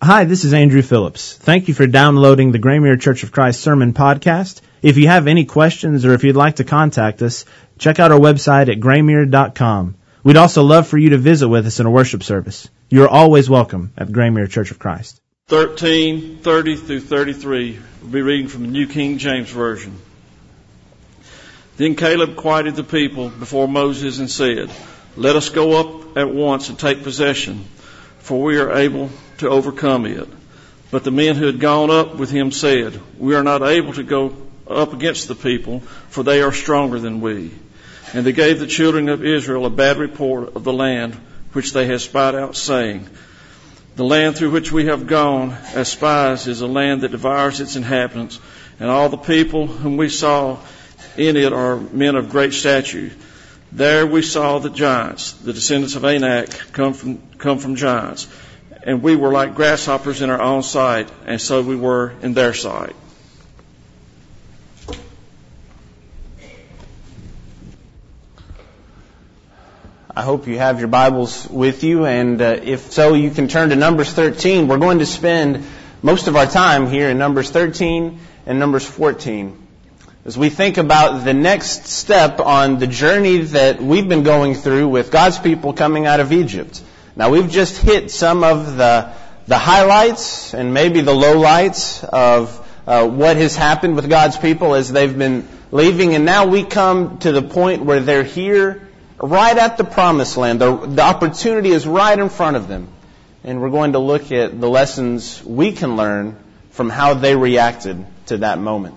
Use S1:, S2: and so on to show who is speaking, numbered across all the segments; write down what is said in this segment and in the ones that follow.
S1: Hi, this is Andrew Phillips. Thank you for downloading the Graymere Church of Christ Sermon Podcast. If you have any questions or if you'd like to contact us, check out our website at graymere.com. We'd also love for you to visit with us in a worship service. You are always welcome at Graymere Church of Christ.
S2: 13:30 through 33. We'll be reading from the New King James Version. Then Caleb quieted the people before Moses and said, "Let us go up at once and take possession, for we are able to overcome it." But the men who had gone up with him said, "We are not able to go up against the people, for they are stronger than we." And they gave the children of Israel a bad report of the land which they had spied out, saying, "The land through which we have gone as spies is a land that devours its inhabitants, and all the people whom we saw in it are men of great stature. There we saw the giants, the descendants of Anak, come from giants. And we were like grasshoppers in our own sight, and so we were in their sight."
S3: I hope you have your Bibles with you, and if so, you can turn to Numbers 13. We're going to spend most of our time here in Numbers 13 and Numbers 14 as we think about the next step on the journey that we've been going through with God's people coming out of Egypt. Now, we've just hit some of the highlights and maybe the lowlights of what has happened with God's people as they've been leaving. And now we come to the point where they're here right at the promised land. The opportunity is right in front of them. And we're going to look at the lessons we can learn from how they reacted to that moment.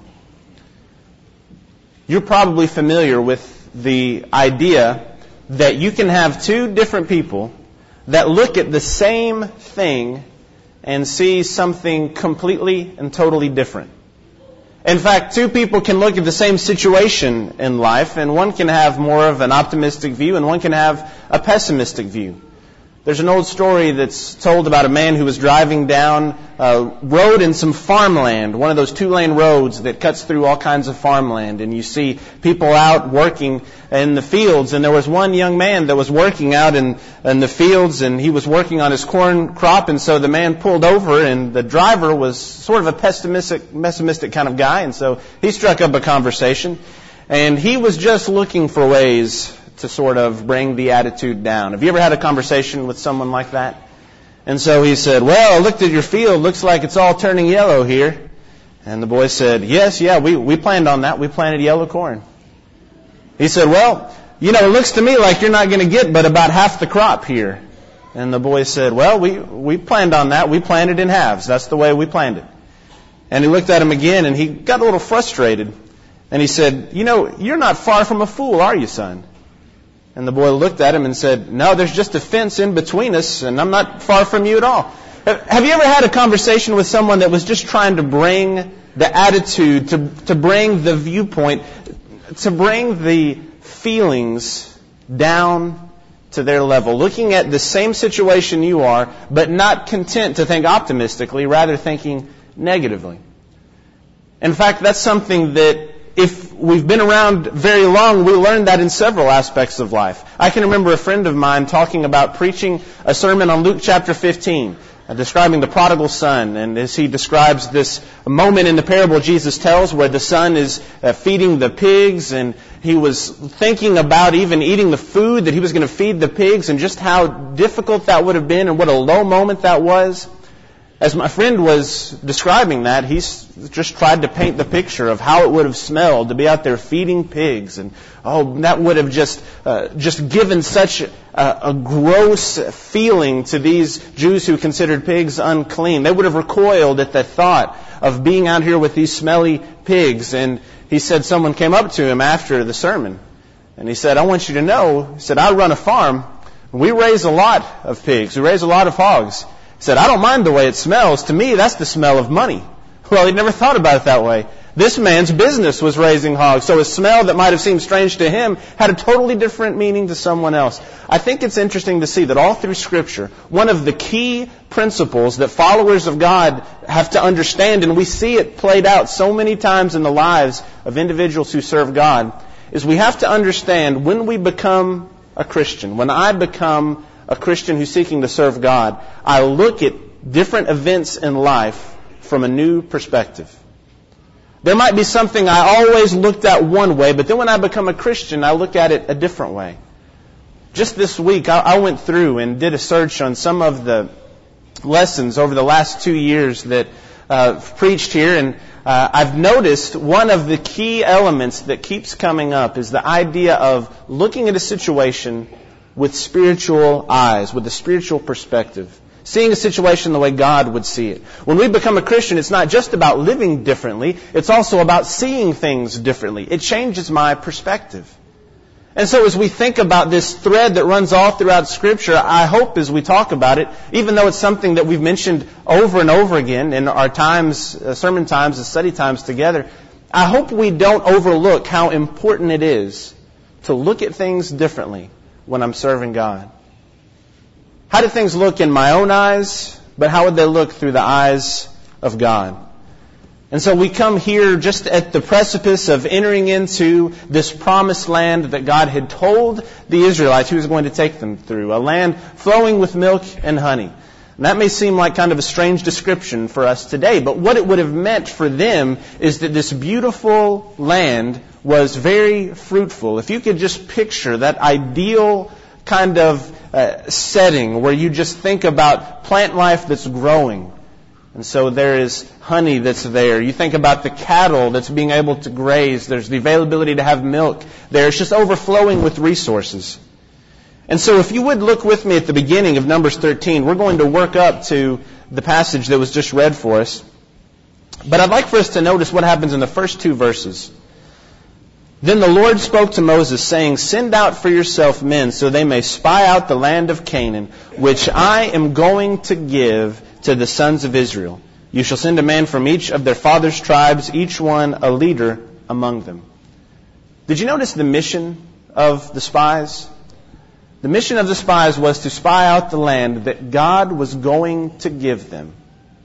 S3: You're probably familiar with the idea that you can have two different people that look at the same thing and see something completely and totally different. In fact, two people can look at the same situation in life, and one can have more of an optimistic view and one can have a pessimistic view. There's an old story that's told about a man who was driving down a road in some farmland, one of those two-lane roads that cuts through all kinds of farmland. And you see people out working in the fields. And there was one young man that was working out in the fields, and he was working on his corn crop. And so the man pulled over, and the driver was sort of a pessimistic kind of guy. And so he struck up a conversation. And he was just looking for ways to sort of bring the attitude down. Have you ever had a conversation with someone like that? And so he said, "Well, I looked at your field. Looks like it's all turning yellow here." And the boy said, "Yes, we planned on that. We planted yellow corn." He said, "Well, it looks to me like you're not going to get but about half the crop here." And the boy said, "Well, we planned on that. We planted in halves. That's the way we planned it." And he looked at him again, and he got a little frustrated. And he said, "You're not far from a fool, are you, son?" And the boy looked at him and said, "No, there's just a fence in between us, and I'm not far from you at all." Have you ever had a conversation with someone that was just trying to bring the attitude, to bring the viewpoint, to bring the feelings down to their level, looking at the same situation you are, but not content to think optimistically, rather thinking negatively? In fact, that's something that if we've been around very long, we learned that in several aspects of life. I can remember a friend of mine talking about preaching a sermon on Luke chapter 15, describing the prodigal son. And as he describes this moment in the parable Jesus tells where the son is feeding the pigs, and he was thinking about even eating the food that he was going to feed the pigs, and just how difficult that would have been and what a low moment that was. As my friend was describing that, he's just tried to paint the picture of how it would have smelled to be out there feeding pigs. And, that would have just given such a gross feeling to these Jews who considered pigs unclean. They would have recoiled at the thought of being out here with these smelly pigs. And he said someone came up to him after the sermon. And he said, "I want you to know," he said, "I run a farm. We raise a lot of pigs. We raise a lot of hogs." He said, "I don't mind the way it smells. To me, that's the smell of money." Well, he'd never thought about it that way. This man's business was raising hogs, so a smell that might have seemed strange to him had a totally different meaning to someone else. I think it's interesting to see that all through Scripture, one of the key principles that followers of God have to understand, and we see it played out so many times in the lives of individuals who serve God, is we have to understand when we become a Christian, when I become a Christian who's seeking to serve God, I look at different events in life from a new perspective. There might be something I always looked at one way, but then when I become a Christian, I look at it a different way. Just this week, I went through and did a search on some of the lessons over the last 2 years that I've preached here, and I've noticed one of the key elements that keeps coming up is the idea of looking at a situation with spiritual eyes, with a spiritual perspective. Seeing a situation the way God would see it. When we become a Christian, it's not just about living differently, it's also about seeing things differently. It changes my perspective. And so as we think about this thread that runs all throughout Scripture, I hope as we talk about it, even though it's something that we've mentioned over and over again in our times, sermon times and study times together, I hope we don't overlook how important it is to look at things differently when I'm serving God. How do things look in my own eyes, but how would they look through the eyes of God? And so we come here just at the precipice of entering into this promised land that God had told the Israelites He was going to take them through, a land flowing with milk and honey. And that may seem like kind of a strange description for us today, but what it would have meant for them is that this beautiful land was very fruitful. If you could just picture that ideal kind of setting where you just think about plant life that's growing. And so there is honey that's there. You think about the cattle that's being able to graze. There's the availability to have milk there. It's just overflowing with resources. And so if you would look with me at the beginning of Numbers 13, we're going to work up to the passage that was just read for us. But I'd like for us to notice what happens in the first 2 verses. Then the Lord spoke to Moses, saying, Send out for yourself men, so they may spy out the land of Canaan, which I am going to give to the sons of Israel. You shall send a man from each of their fathers' tribes, each one a leader among them. Did you notice the mission of the spies? The mission of the spies was to spy out the land that God was going to give them.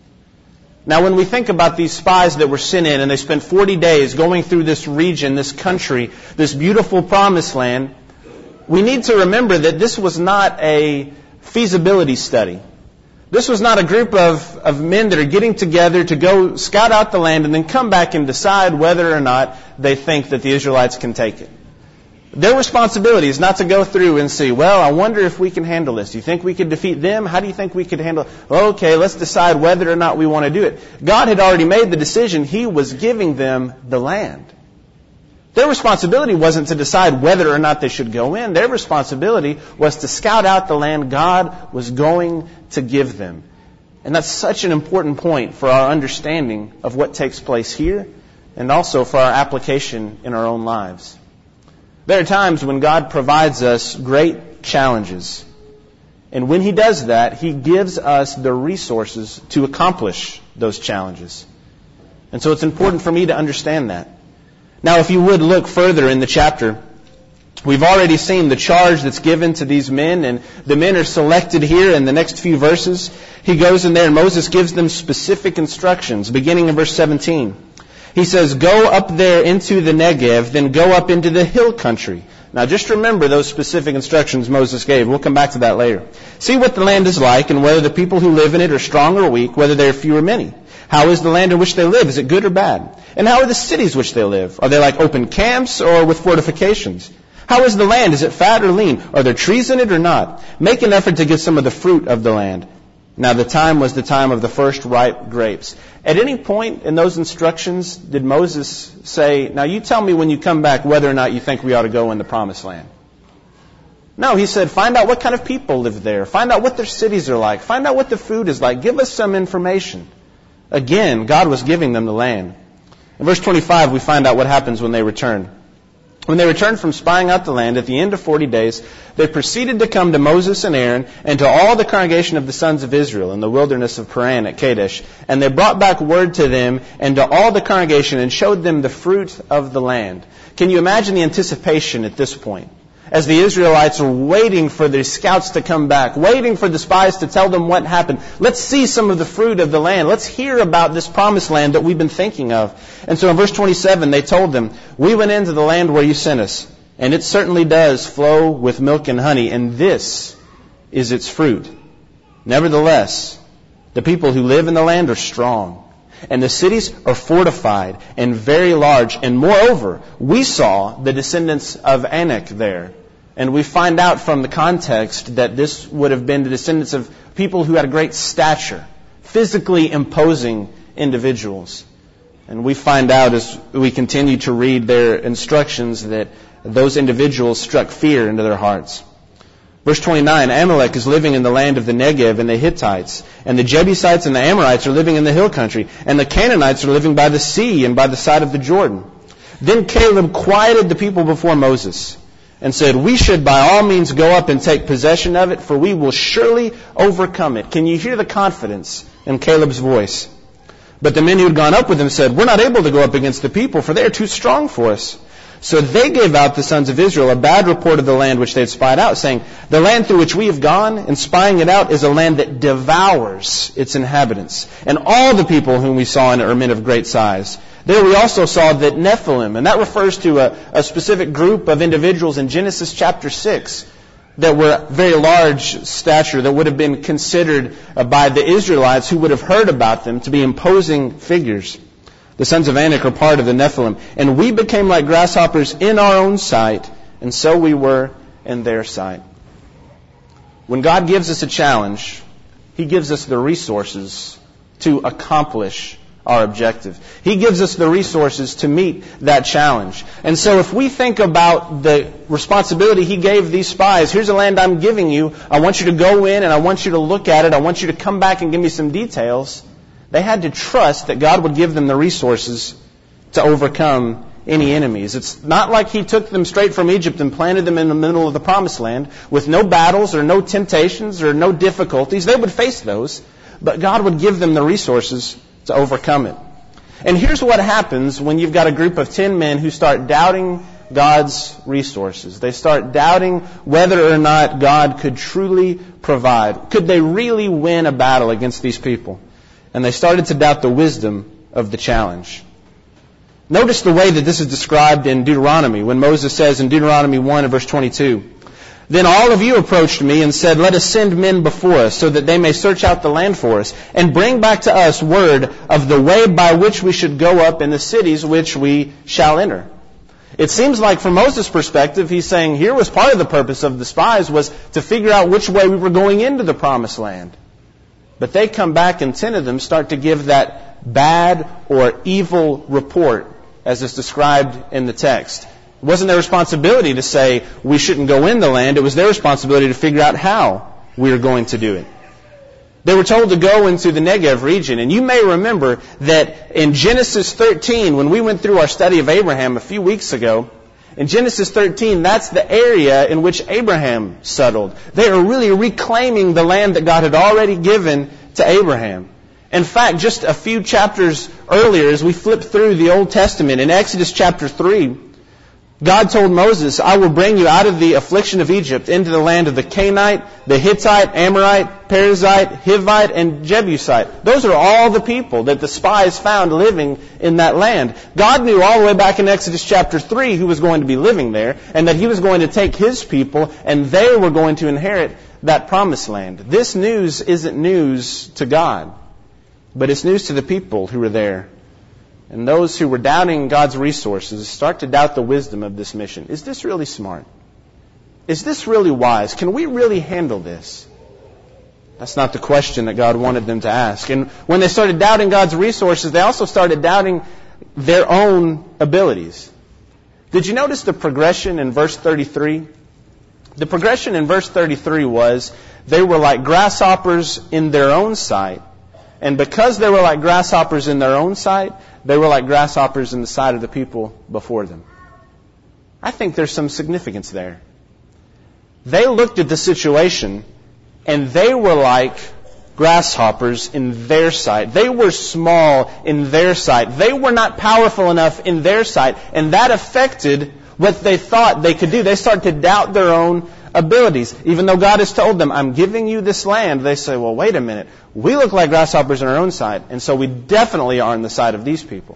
S3: Now, when we think about these spies that were sent in and they spent 40 days going through this region, this country, this beautiful promised land, we need to remember that this was not a feasibility study. This was not a group of men that are getting together to go scout out the land and then come back and decide whether or not they think that the Israelites can take it. Their responsibility is not to go through and see, well, I wonder if we can handle this. Do you think we could defeat them? How do you think we could handle it? Okay, let's decide whether or not we want to do it. God had already made the decision. He was giving them the land. Their responsibility wasn't to decide whether or not they should go in. Their responsibility was to scout out the land God was going to give them. And that's such an important point for our understanding of what takes place here and also for our application in our own lives. There are times when God provides us great challenges. And when He does that, He gives us the resources to accomplish those challenges. And so it's important for me to understand that. Now, if you would look further in the chapter, we've already seen the charge that's given to these men, and the men are selected here in the next few verses. He goes in there and Moses gives them specific instructions, beginning in verse 17. He says, Go up there into the Negev, then go up into the hill country. Now just remember those specific instructions Moses gave. We'll come back to that later. See what the land is like and whether the people who live in it are strong or weak, whether they are few or many. How is the land in which they live? Is it good or bad? And how are the cities which they live? Are they like open camps or with fortifications? How is the land? Is it fat or lean? Are there trees in it or not? Make an effort to get some of the fruit of the land. Now the time was the time of the first ripe grapes. At any point in those instructions, did Moses say, now you tell me when you come back whether or not you think we ought to go in the promised land? No, he said, find out what kind of people live there. Find out what their cities are like. Find out what the food is like. Give us some information. Again, God was giving them the land. In verse 25, we find out what happens when they return. When they returned from spying out the land at the end of 40 days, they proceeded to come to Moses and Aaron and to all the congregation of the sons of Israel in the wilderness of Paran at Kadesh. And they brought back word to them and to all the congregation and showed them the fruit of the land. Can you imagine the anticipation at this point? As the Israelites are waiting for the scouts to come back, waiting for the spies to tell them what happened. Let's see some of the fruit of the land. Let's hear about this promised land that we've been thinking of. And so in verse 27, they told them, we went into the land where you sent us, and it certainly does flow with milk and honey, and this is its fruit. Nevertheless, The people who live in the land are strong, and the cities are fortified and very large. And moreover, we saw the descendants of Anak there. And we find out from the context that this would have been the descendants of people who had a great stature, physically imposing individuals. And we find out as we continue to read their instructions that those individuals struck fear into their hearts. Verse 29, Amalek is living in the land of the Negev and the Hittites, and the Jebusites and the Amorites are living in the hill country, and the Canaanites are living by the sea and by the side of the Jordan. Then Caleb quieted the people before Moses and said, we should by all means go up and take possession of it, for we will surely overcome it. Can you hear the confidence in Caleb's voice? But the men who had gone up with him said, we're not able to go up against the people, for they are too strong for us. So they gave out the sons of Israel a bad report of the land which they had spied out, saying, the land through which we have gone and spying it out is a land that devours its inhabitants. And all the people whom we saw in it are men of great size. There we also saw that Nephilim, and that refers to a specific group of individuals in Genesis chapter 6 that were very large stature, that would have been considered by the Israelites who would have heard about them to be imposing figures. The sons of Anak are part of the Nephilim. And we became like grasshoppers in our own sight, and so we were in their sight. When God gives us a challenge, He gives us the resources to accomplish our objective. He gives us the resources to meet that challenge. And so if we think about the responsibility He gave these spies, here's a land I'm giving you. I want you to go in and I want you to look at it. I want you to come back and give me some details. They had to trust that God would give them the resources to overcome any enemies. It's not like He took them straight from Egypt and planted them in the middle of the Promised Land with no battles or no temptations or no difficulties. They would face those, but God would give them the resources to overcome it. And here's what happens when you've got a group of 10 men who start doubting God's resources. They start doubting whether or not God could truly provide. Could they really win a battle against these people? And they started to doubt the wisdom of the challenge. Notice the way that this is described in Deuteronomy, when Moses says in Deuteronomy 1 and verse 22, then all of you approached me and said, let us send men before us so that they may search out the land for us and bring back to us word of the way by which we should go up in the cities which we shall enter. It seems like from Moses' perspective, he's saying here was part of the purpose of the spies was to figure out which way we were going into the Promised Land. But they come back and 10 of them start to give that bad or evil report as is described in the text. It wasn't their responsibility to say we shouldn't go in the land. It was their responsibility to figure out how we were going to do it. They were told to go into the Negev region. And you may remember that in Genesis 13, when we went through our study of Abraham a few weeks ago, in Genesis 13, that's the area in which Abraham settled. They are really reclaiming the land that God had already given to Abraham. In fact, just a few chapters earlier, as we flip through the Old Testament, in Exodus chapter 3, God told Moses, I will bring you out of the affliction of Egypt into the land of the Canaanite, the Hittite, Amorite, Perizzite, Hivite, and Jebusite. Those are all the people that the spies found living in that land. God knew all the way back in Exodus chapter 3 who was going to be living there, and that He was going to take His people, and they were going to inherit that promised land. This news isn't news to God, but it's news to the people who were there. And those who were doubting God's resources start to doubt the wisdom of this mission. Is this really smart? Is this really wise? Can we really handle this? That's not the question that God wanted them to ask. And when they started doubting God's resources, they also started doubting their own abilities. Did you notice the progression in verse 33? The progression in verse 33 was, they were like grasshoppers in their own sight. And because they were like grasshoppers in their own sight, they were like grasshoppers in the sight of the people before them. I think there's some significance there. They looked at the situation and they were like grasshoppers in their sight. They were small in their sight. They were not powerful enough in their sight, and that affected what they thought they could do. They started to doubt their own abilities. Even though God has told them, I'm giving you this land, they say, well, wait a minute. We look like grasshoppers on our own side, and so we definitely are on the side of these people.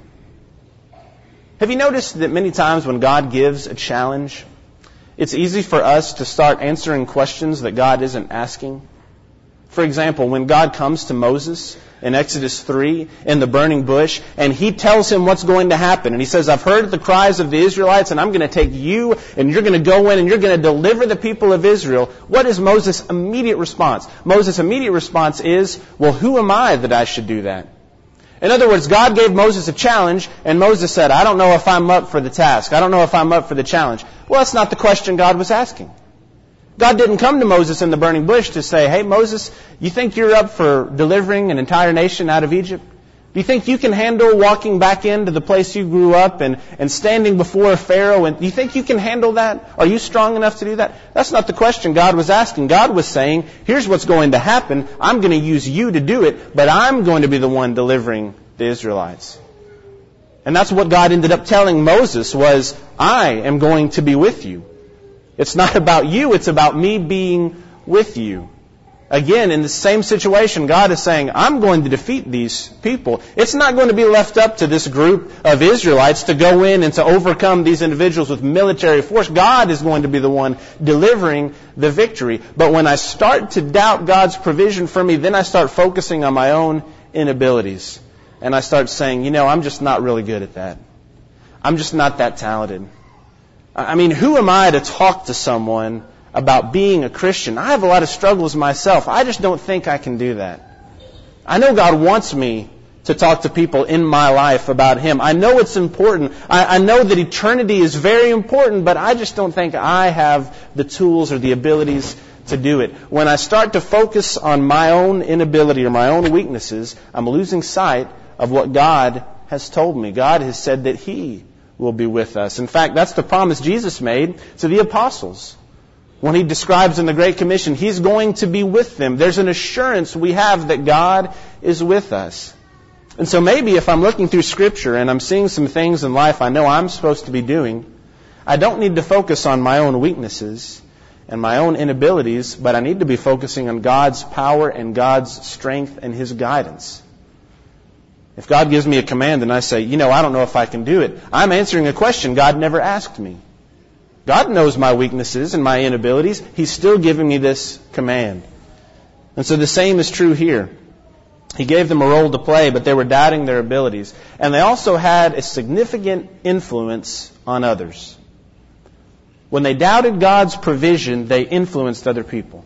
S3: Have you noticed that many times when God gives a challenge, it's easy for us to start answering questions that God isn't asking? For example, when God comes to Moses in Exodus 3 in the burning bush, and he tells him what's going to happen. And he says, I've heard the cries of the Israelites, and I'm going to take you, and you're going to go in, and you're going to deliver the people of Israel. What is Moses' immediate response? Moses' immediate response is, well, who am I that I should do that? In other words, God gave Moses a challenge, and Moses said, I don't know if I'm up for the task. I don't know if I'm up for the challenge. Well, that's not the question God was asking. God didn't come to Moses in the burning bush to say, hey, Moses, you think you're up for delivering an entire nation out of Egypt? Do you think you can handle walking back into the place you grew up and standing before Pharaoh? And do you think you can handle that? Are you strong enough to do that? That's not the question God was asking. God was saying, here's what's going to happen. I'm going to use you to do it, but I'm going to be the one delivering the Israelites. And that's what God ended up telling Moses was, I am going to be with you. It's not about you, it's about me being with you. Again, in the same situation, God is saying, I'm going to defeat these people. It's not going to be left up to this group of Israelites to go in and to overcome these individuals with military force. God is going to be the one delivering the victory. But when I start to doubt God's provision for me, then I start focusing on my own inabilities. And I start saying, I'm just not really good at that. I'm just not that talented. I mean, who am I to talk to someone about being a Christian? I have a lot of struggles myself. I just don't think I can do that. I know God wants me to talk to people in my life about Him. I know it's important. I know that eternity is very important, but I just don't think I have the tools or the abilities to do it. When I start to focus on my own inability or my own weaknesses, I'm losing sight of what God has told me. God has said that He will be with us. In fact, that's the promise Jesus made to the apostles. When He describes in the Great Commission, He's going to be with them. There's an assurance we have that God is with us. And so maybe if I'm looking through Scripture and I'm seeing some things in life I know I'm supposed to be doing, I don't need to focus on my own weaknesses and my own inabilities, but I need to be focusing on God's power and God's strength and His guidance. If God gives me a command and I say, I don't know if I can do it, I'm answering a question God never asked me. God knows my weaknesses and my inabilities. He's still giving me this command. And so the same is true here. He gave them a role to play, but they were doubting their abilities. And they also had a significant influence on others. When they doubted God's provision, they influenced other people.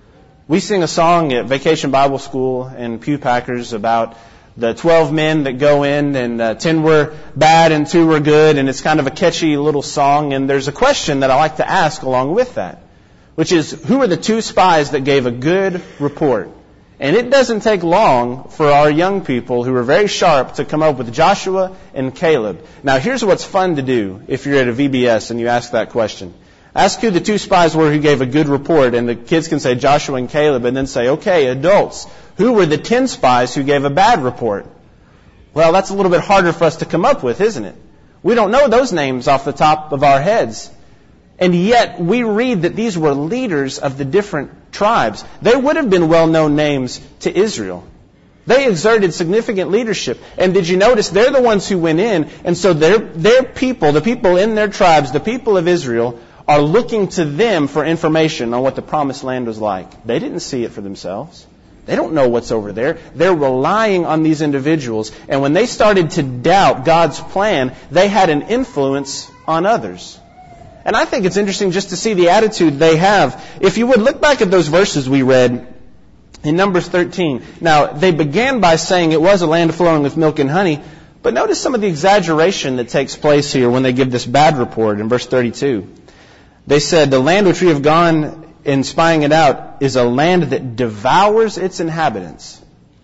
S3: We sing a song at Vacation Bible School and Pew Packers about the 12 men that go in, and 10 were bad and 2 were good, and it's kind of a catchy little song. And there's a question that I like to ask along with that, which is, who are the 2 spies that gave a good report? And it doesn't take long for our young people who are very sharp to come up with Joshua and Caleb. Now, here's what's fun to do if you're at a VBS and you ask that question. Ask who the 2 spies were who gave a good report, and the kids can say Joshua and Caleb, and then say, okay, adults, who were the 10 spies who gave a bad report? Well, that's a little bit harder for us to come up with, isn't it? We don't know those names off the top of our heads. And yet, we read that these were leaders of the different tribes. They would have been well-known names to Israel. They exerted significant leadership. And did you notice, they're the ones who went in, and so their people, the people in their tribes, the people of Israel, are looking to them for information on what the promised land was like. They didn't see it for themselves. They don't know what's over there. They're relying on these individuals. And when they started to doubt God's plan, they had an influence on others. And I think it's interesting just to see the attitude they have. If you would, look back at those verses we read in Numbers 13. Now, they began by saying it was a land flowing with milk and honey. But notice some of the exaggeration that takes place here when they give this bad report in verse 32. They said, the land which we have gone in spying it out is a land that devours its inhabitants.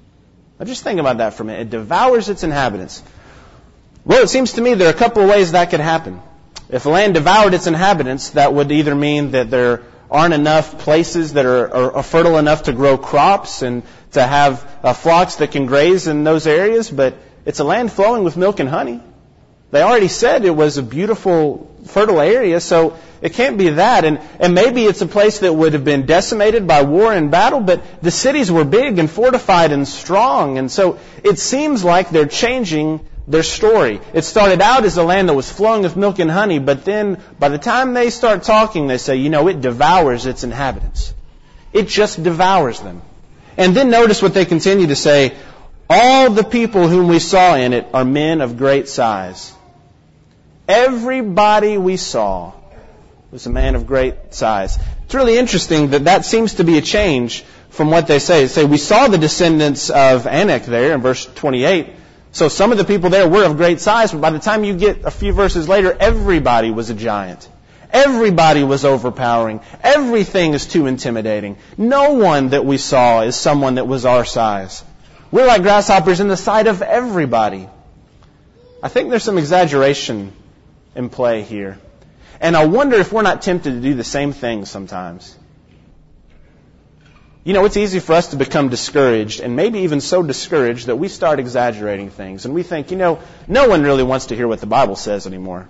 S3: Now just think about that for a minute. It devours its inhabitants. Well, it seems to me there are a couple of ways that could happen. If a land devoured its inhabitants, that would either mean that there aren't enough places that are fertile enough to grow crops and to have flocks that can graze in those areas, but it's a land flowing with milk and honey. They already said it was a beautiful, fertile area, so it can't be that. And maybe it's a place that would have been decimated by war and battle, but the cities were big and fortified and strong. And so it seems like they're changing their story. It started out as a land that was flowing with milk and honey, but then by the time they start talking, they say, it devours its inhabitants. It just devours them. And then notice what they continue to say. All the people whom we saw in it are men of great size. Everybody we saw was a man of great size. It's really interesting that seems to be a change from what they say. They say, we saw the descendants of Anak there in verse 28. So some of the people there were of great size, but by the time you get a few verses later, everybody was a giant. Everybody was overpowering. Everything is too intimidating. No one that we saw is someone that was our size. We're like grasshoppers in the sight of everybody. I think there's some exaggeration in play here. And I wonder if we're not tempted to do the same thing sometimes. You know, it's easy for us to become discouraged, and maybe even so discouraged that we start exaggerating things. And we think, no one really wants to hear what the Bible says anymore.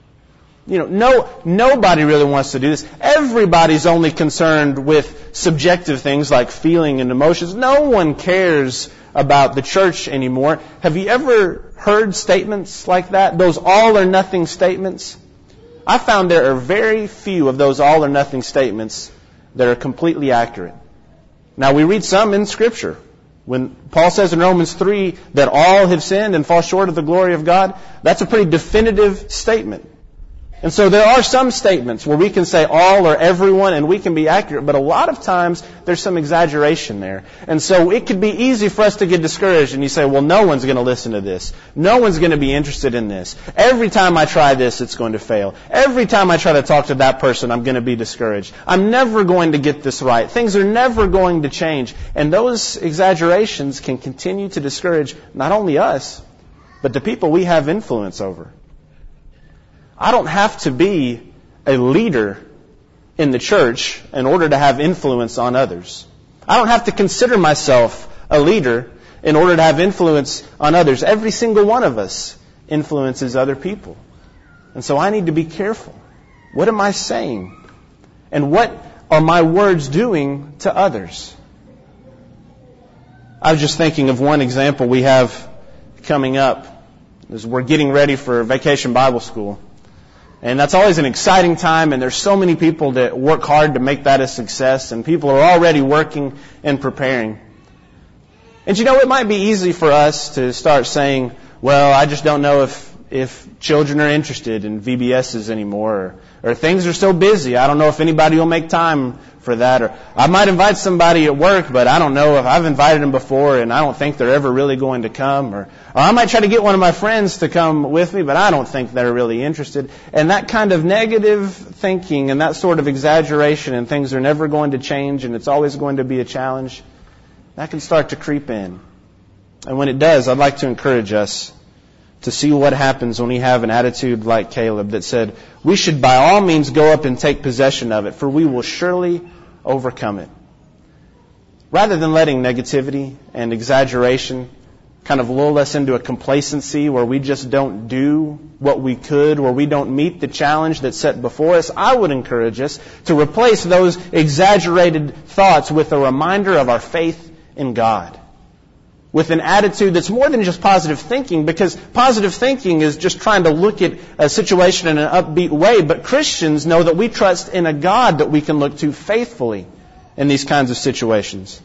S3: Nobody really wants to do this. Everybody's only concerned with subjective things like feeling and emotions. No one cares about the church anymore. Have you ever heard statements like that? Those all or nothing statements? I found there are very few of those all or nothing statements that are completely accurate. Now, we read some in Scripture. When Paul says in Romans 3 that all have sinned and fall short of the glory of God, that's a pretty definitive statement. And so there are some statements where we can say all or everyone and we can be accurate, but a lot of times there's some exaggeration there. And so it could be easy for us to get discouraged and you say, well, no one's going to listen to this. No one's going to be interested in this. Every time I try this, it's going to fail. Every time I try to talk to that person, I'm going to be discouraged. I'm never going to get this right. Things are never going to change. And those exaggerations can continue to discourage not only us, but the people we have influence over. I don't have to be a leader in the church in order to have influence on others. I don't have to consider myself a leader in order to have influence on others. Every single one of us influences other people. And so I need to be careful. What am I saying? And what are my words doing to others? I was just thinking of one example we have coming up as we're getting ready for Vacation Bible School. And that's always an exciting time, and there's so many people that work hard to make that a success, and people are already working and preparing. And it might be easy for us to start saying, well, I just don't know if children are interested in VBSs anymore, or things are so busy, I don't know if anybody will make time for that, or I might invite somebody at work, but I don't know if I've invited them before and I don't think they're ever really going to come, or I might try to get one of my friends to come with me, but I don't think they're really interested. And that kind of negative thinking and that sort of exaggeration and things are never going to change and it's always going to be a challenge, that can start to creep in. And when it does, I'd like to encourage us to see what happens when we have an attitude like Caleb that said, we should by all means go up and take possession of it, for we will surely overcome it. Rather than letting negativity and exaggeration kind of lull us into a complacency where we just don't do what we could, where we don't meet the challenge that's set before us, I would encourage us to replace those exaggerated thoughts with a reminder of our faith in God. With an attitude that's more than just positive thinking, because positive thinking is just trying to look at a situation in an upbeat way, but Christians know that we trust in a God that we can look to faithfully in these kinds of situations.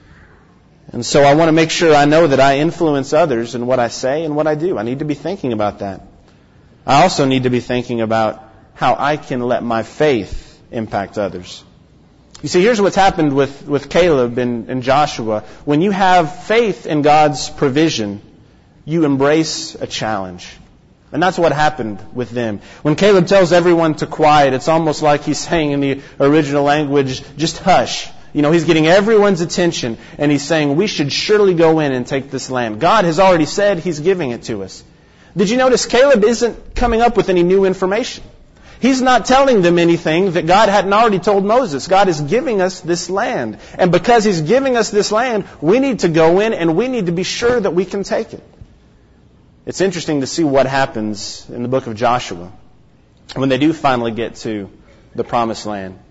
S3: And so I want to make sure I know that I influence others in what I say and what I do. I need to be thinking about that. I also need to be thinking about how I can let my faith impact others. You see, here's what's happened with Caleb and Joshua. When you have faith in God's provision, you embrace a challenge. And that's what happened with them. When Caleb tells everyone to quiet, it's almost like he's saying in the original language, just hush. He's getting everyone's attention, and he's saying, we should surely go in and take this land. God has already said He's giving it to us. Did you notice Caleb isn't coming up with any new information? He's not telling them anything that God hadn't already told Moses. God is giving us this land. And because He's giving us this land, we need to go in and we need to be sure that we can take it. It's interesting to see what happens in the book of Joshua when they do finally get to the promised land.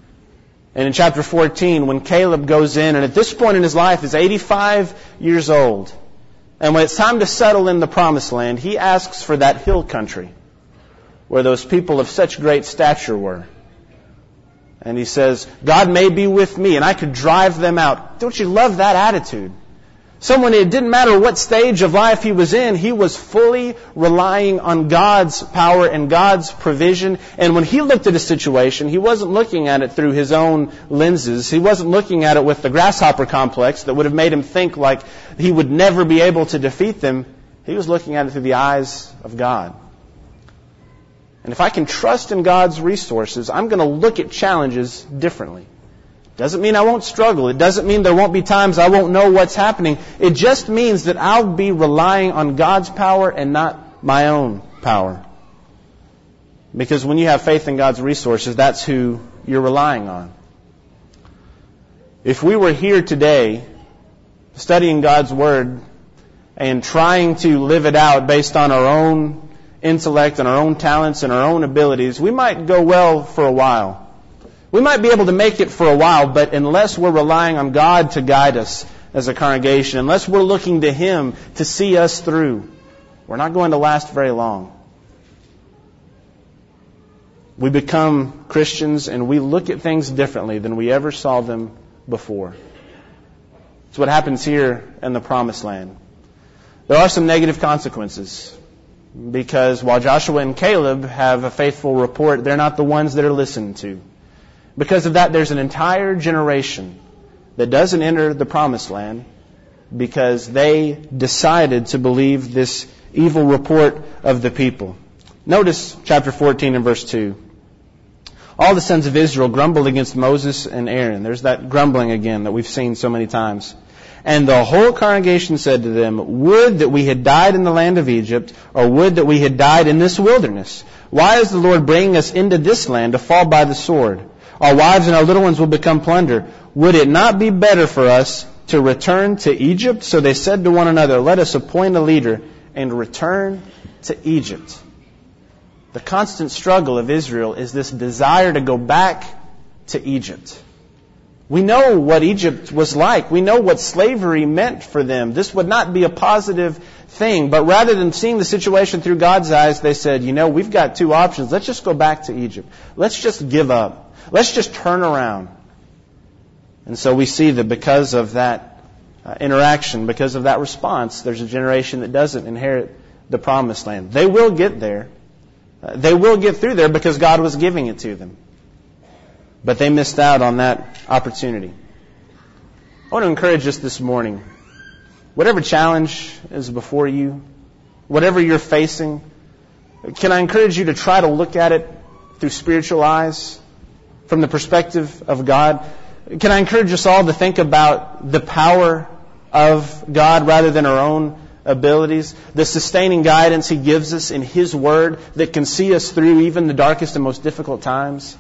S3: And in chapter 14, when Caleb goes in, and at this point in his life is 85 years old, and when it's time to settle in the promised land, he asks for that hill country where those people of such great stature were. And he says, God may be with me and I could drive them out. Don't you love that attitude? Someone, it didn't matter what stage of life he was in, he was fully relying on God's power and God's provision. And when he looked at a situation, he wasn't looking at it through his own lenses. He wasn't looking at it with the grasshopper complex that would have made him think like he would never be able to defeat them. He was looking at it through the eyes of God. And if I can trust in God's resources, I'm going to look at challenges differently. Doesn't mean I won't struggle. It doesn't mean there won't be times I won't know what's happening. It just means that I'll be relying on God's power and not my own power. Because when you have faith in God's resources, that's who you're relying on. If we were here today studying God's Word and trying to live it out based on our own intellect and our own talents and our own abilities, we might go well for a while. We might be able to make it for a while, but unless we're relying on God to guide us as a congregation, unless we're looking to Him to see us through, we're not going to last very long. We become Christians and we look at things differently than we ever saw them before. It's what happens here in the Promised Land. There are some negative consequences, because while Joshua and Caleb have a faithful report, they're not the ones that are listened to. Because of that, there's an entire generation that doesn't enter the Promised Land because they decided to believe this evil report of the people. Notice chapter 14 and verse 2. All the sons of Israel grumbled against Moses and Aaron. There's that grumbling again that we've seen so many times. And the whole congregation said to them, would that we had died in the land of Egypt, or would that we had died in this wilderness. Why is the Lord bringing us into this land to fall by the sword? Our wives and our little ones will become plunder. Would it not be better for us to return to Egypt? So they said to one another, let us appoint a leader and return to Egypt. The constant struggle of Israel is this desire to go back to Egypt. We know what Egypt was like. We know what slavery meant for them. This would not be a positive thing. But rather than seeing the situation through God's eyes, they said, we've got two options. Let's just go back to Egypt. Let's just give up. Let's just turn around. And so we see that because of that interaction, because of that response, there's a generation that doesn't inherit the Promised Land. They will get there. They will get through there because God was giving it to them. But they missed out on that opportunity. I want to encourage us this morning. Whatever challenge is before you, whatever you're facing, can I encourage you to try to look at it through spiritual eyes, from the perspective of God? Can I encourage us all to think about the power of God rather than our own abilities? The sustaining guidance He gives us in His Word that can see us through even the darkest and most difficult times.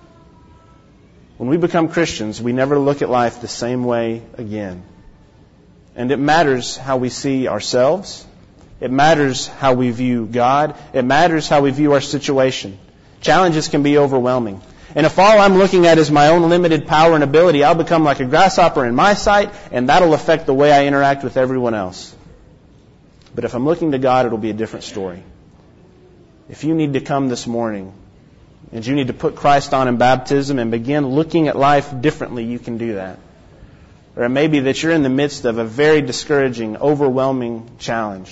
S3: When we become Christians, we never look at life the same way again. And it matters how we see ourselves. It matters how we view God. It matters how we view our situation. Challenges can be overwhelming. And if all I'm looking at is my own limited power and ability, I'll become like a grasshopper in my sight, and that'll affect the way I interact with everyone else. But if I'm looking to God, it'll be a different story. If you need to come this morning, and you need to put Christ on in baptism and begin looking at life differently, you can do that. Or it may be that you're in the midst of a very discouraging, overwhelming challenge.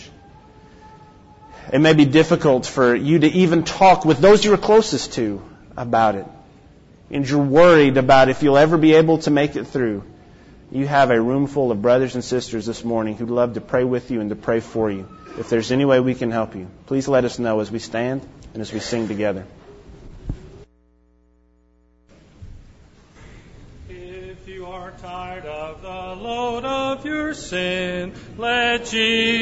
S3: It may be difficult for you to even talk with those you are closest to about it. And you're worried about if you'll ever be able to make it through. You have a room full of brothers and sisters this morning who'd love to pray with you and to pray for you. If there's any way we can help you, please let us know as we stand and as we sing together.
S4: If you are tired of the load of your sin, let Jesus